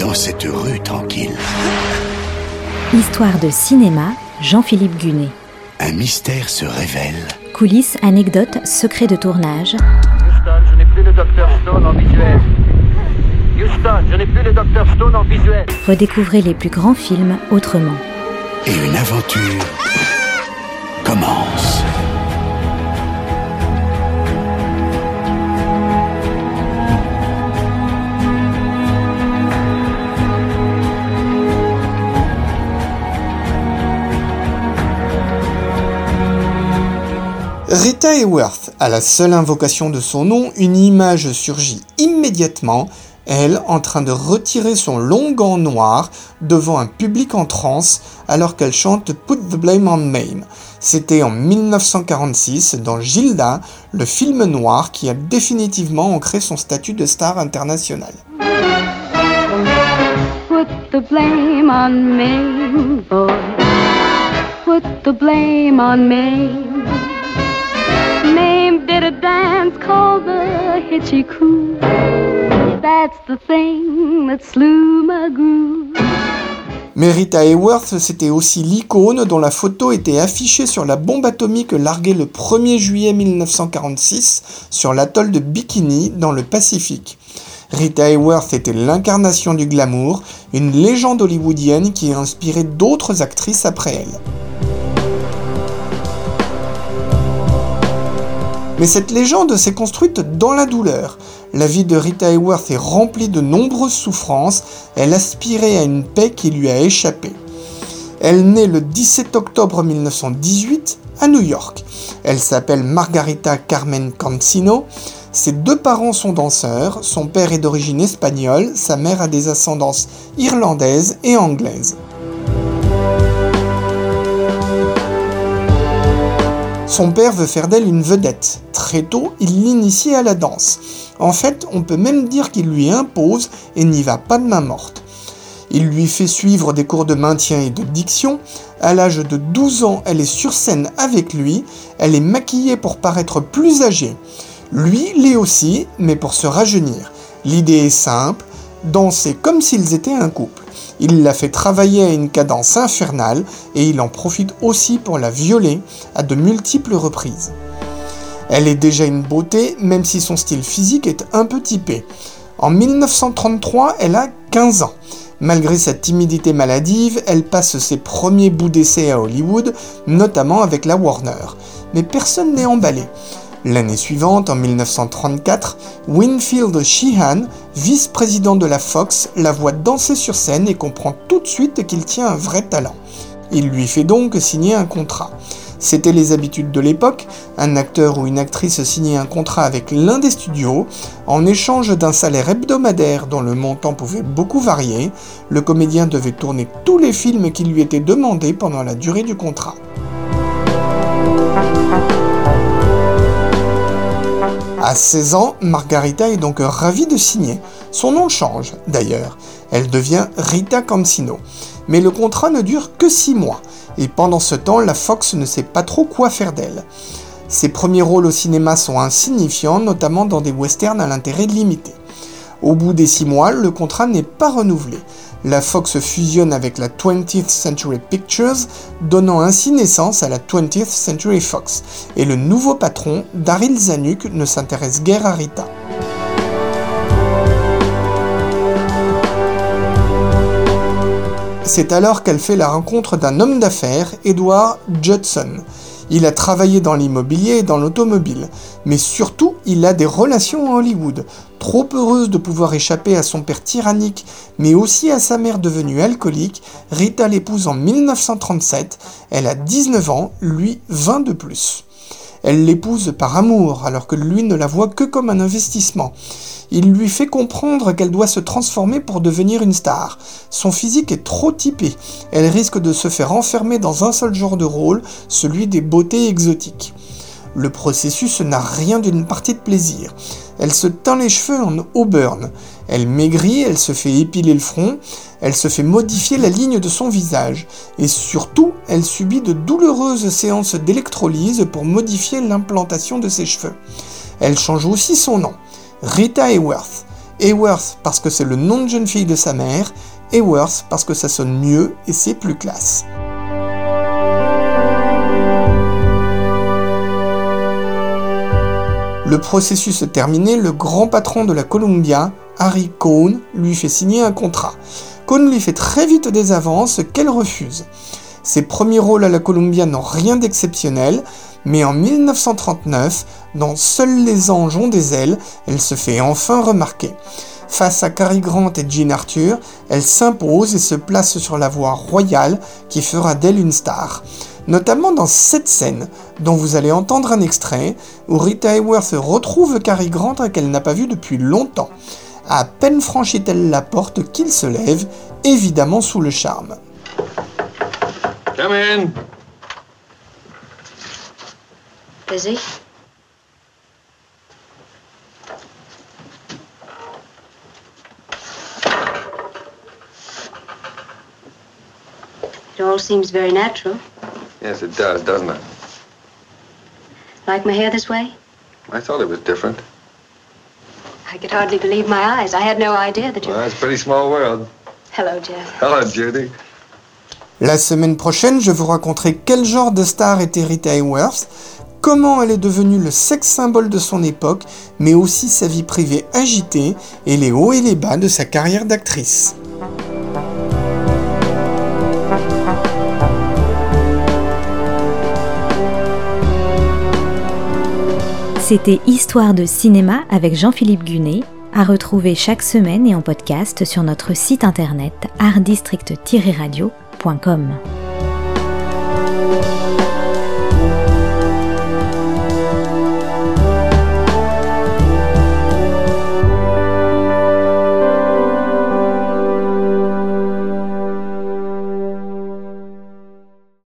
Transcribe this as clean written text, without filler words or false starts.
dans cette rue tranquille. Histoire de cinéma, Jean-Philippe Gunet. Un mystère se révèle. Coulisses, anecdotes, secrets de tournage. Houston, je n'ai plus le Dr Stone en visuel. Houston, je n'ai plus le Dr Stone en visuel. Redécouvrez les plus grands films autrement. Et une aventure commence. Rita Hayworth, à la seule invocation de son nom, une image surgit immédiatement, elle en train de retirer son long gant noir devant un public en transe alors qu'elle chante Put the Blame on Me. C'était en 1946 dans Gilda, le film noir qui a définitivement ancré son statut de star internationale. Put the blame on me, boy. Put the blame on me. Mame did a dance called the Hitchy Coo. That's the thing that slew my groove. Mais Rita Hayworth, c'était aussi l'icône dont la photo était affichée sur la bombe atomique larguée le 1er juillet 1946 sur l'atoll de Bikini dans le Pacifique. Rita Hayworth était l'incarnation du glamour, une légende hollywoodienne qui a inspiré d'autres actrices après elle. Mais cette légende s'est construite dans la douleur. La vie de Rita Hayworth est remplie de nombreuses souffrances, elle aspirait à une paix qui lui a échappé. Elle naît le 17 octobre 1918 à New York. Elle s'appelle Margarita Carmen Cancino. Ses deux parents sont danseurs, son père est d'origine espagnole, sa mère a des ascendances irlandaises et anglaises. Son père veut faire d'elle une vedette. Très tôt, il l'initie à la danse. En fait, on peut même dire qu'il lui impose et n'y va pas de main morte. Il lui fait suivre des cours de maintien et de diction. À l'âge de 12 ans, elle est sur scène avec lui. Elle est maquillée pour paraître plus âgée. Lui l'est aussi, mais pour se rajeunir. L'idée est simple, danser comme s'ils étaient un couple. Il la fait travailler à une cadence infernale et il en profite aussi pour la violer à de multiples reprises. Elle est déjà une beauté, même si son style physique est un peu typé. En 1933, elle a 15 ans. Malgré sa timidité maladive, elle passe ses premiers bouts d'essai à Hollywood, notamment avec la Warner. Mais personne n'est emballé. L'année suivante, en 1934, Winfield Sheehan, vice-président de la Fox, la voit danser sur scène et comprend tout de suite qu'il tient un vrai talent. Il lui fait donc signer un contrat. C'était les habitudes de l'époque, un acteur ou une actrice signait un contrat avec l'un des studios, en échange d'un salaire hebdomadaire dont le montant pouvait beaucoup varier, le comédien devait tourner tous les films qui lui étaient demandés pendant la durée du contrat. À 16 ans, Margarita est donc ravie de signer. Son nom change, d'ailleurs. Elle devient Rita Cancino. Mais le contrat ne dure que 6 mois. Et pendant ce temps, la Fox ne sait pas trop quoi faire d'elle. Ses premiers rôles au cinéma sont insignifiants, notamment dans des westerns à l'intérêt limité. Au bout des 6 mois, le contrat n'est pas renouvelé. La Fox fusionne avec la 20th Century Pictures, donnant ainsi naissance à la 20th Century Fox. Et le nouveau patron, Daryl Zanuck, ne s'intéresse guère à Rita. C'est alors qu'elle fait la rencontre d'un homme d'affaires, Edward Judson. Il a travaillé dans l'immobilier et dans l'automobile, mais surtout il a des relations en Hollywood. Trop heureuse de pouvoir échapper à son père tyrannique, mais aussi à sa mère devenue alcoolique, Rita l'épouse en 1937, elle a 19 ans, lui 20 de plus. Elle l'épouse par amour, alors que lui ne la voit que comme un investissement. Il lui fait comprendre qu'elle doit se transformer pour devenir une star. Son physique est trop typé. Elle risque de se faire enfermer dans un seul genre de rôle, celui des beautés exotiques. Le processus n'a rien d'une partie de plaisir. Elle se teint les cheveux en auburn. Elle maigrit, elle se fait épiler le front, elle se fait modifier la ligne de son visage. Et surtout, elle subit de douloureuses séances d'électrolyse pour modifier l'implantation de ses cheveux. Elle change aussi son nom. Rita Hayworth. Hayworth parce que c'est le nom de jeune fille de sa mère, Hayworth parce que ça sonne mieux et c'est plus classe. Le processus terminé, le grand patron de la Columbia, Harry Cohn, lui fait signer un contrat. Cohn lui fait très vite des avances qu'elle refuse. Ses premiers rôles à la Columbia n'ont rien d'exceptionnel, mais en 1939, dans Seuls les anges ont des ailes, elle se fait enfin remarquer. Face à Cary Grant et Jean Arthur, elle s'impose et se place sur la voie royale qui fera d'elle une star. Notamment dans cette scène, dont vous allez entendre un extrait, où Rita Hayworth retrouve Cary Grant qu'elle n'a pas vu depuis longtemps. À peine franchit-elle la porte qu'il se lève, évidemment sous le charme. Come in. Busy? It all seems very natural. Yes, it does, doesn't it? Like my hair this way? I thought it was different. I could hardly believe my eyes. I had no idea that you... Well, it's a pretty small world. Hello, Jeff. Hello, Judy. La semaine prochaine, je vous raconterai quel genre de star était Rita Hayworth, comment elle est devenue le sex symbole de son époque, mais aussi sa vie privée agitée et les hauts et les bas de sa carrière d'actrice. C'était Histoire de cinéma avec Jean-Philippe Gunet, à retrouver chaque semaine et en podcast sur notre site internet artdistrict-radio.com.